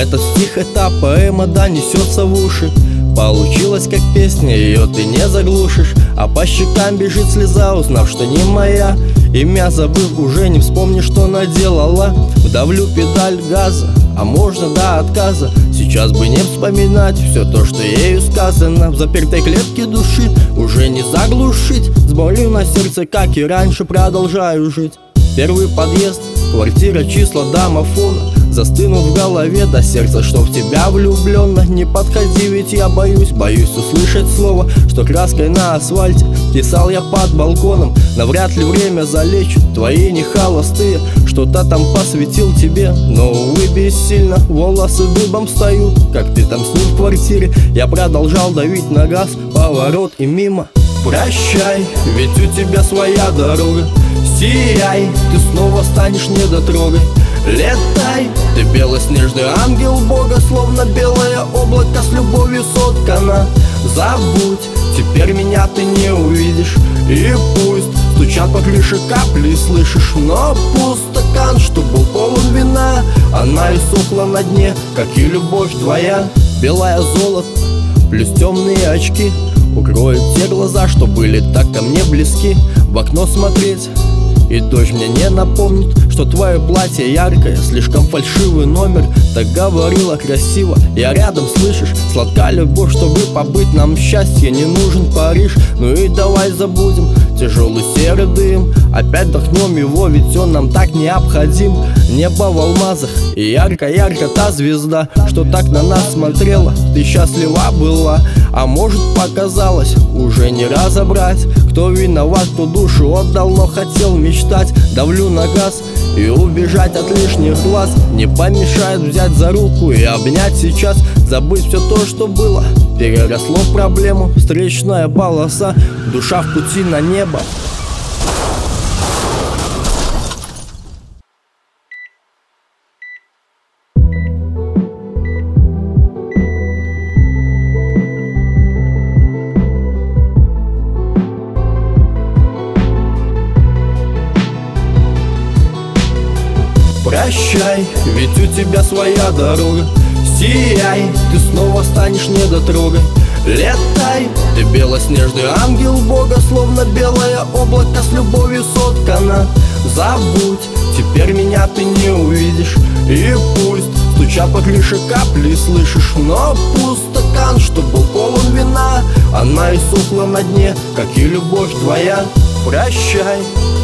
Этот стих, эта поэма донесется в уши. Получилось как песня, ее ты не заглушишь. А по щекам бежит слеза, узнав, что не моя. Имя забыв, уже не вспомнишь, что наделала. Вдавлю педаль газа, а можно до отказа. Сейчас бы не вспоминать все то, что ею сказано. В запертой клетке души уже не заглушить. С болью на сердце, как и раньше, продолжаю жить. Первый подъезд, квартира, числа домофона застынут в голове до сердца, что в тебя влюбленно. Не подходи, ведь я боюсь услышать слово, что краской на асфальте писал я под балконом. Навряд ли время залечит твои не холостые. Что-то там посвятил тебе, но, увы, бессильно. Волосы дыбом встают, как ты там с ним в квартире. Я продолжал давить на газ, поворот и мимо. Прощай, ведь у тебя своя дорога. Сияй, ты снова станешь недотрогой. Летай, ты белоснежный ангел Бога, словно белое облако с любовью соткано. Забудь, теперь меня ты не увидишь. И пусть стучат по крыше капли, слышишь, но пуст стакан, что был полон вина. Она иссохла на дне, как и любовь твоя. Белое золото плюс темные очки укроют те глаза, что были так ко мне близки. В окно смотреть, и дождь мне не напомнит, что твое платье яркое, слишком фальшивый номер. Так говорила красиво, я рядом, слышишь? Сладка любовь, чтобы побыть нам счастье, не нужен Париж. Ну и давай забудем тяжелый серый дым. Опять вдохнем его, ведь он нам так необходим. Небо в алмазах и ярко-ярко та звезда, что так на нас смотрела. Ты счастлива была, а может показалось, уже не разобрать, кто виноват, кто душу отдал, но хотел мечтать. Давлю на газ и убежать от лишних глаз не помешает взять за руку и обнять сейчас. Забыть все то, что было, переросло в проблему. Встречная полоса, душа в пути на небо. Прощай, ведь у тебя своя дорога. Сияй, ты снова станешь недотрогой. Летай, ты белоснежный ангел Бога, словно белое облако с любовью соткано. Забудь, теперь меня ты не увидишь. И пусть стучат по крыше капли, слышишь, но пуст стакан, что был полон вина. Она иссохла на дне, как и любовь твоя. Прощай.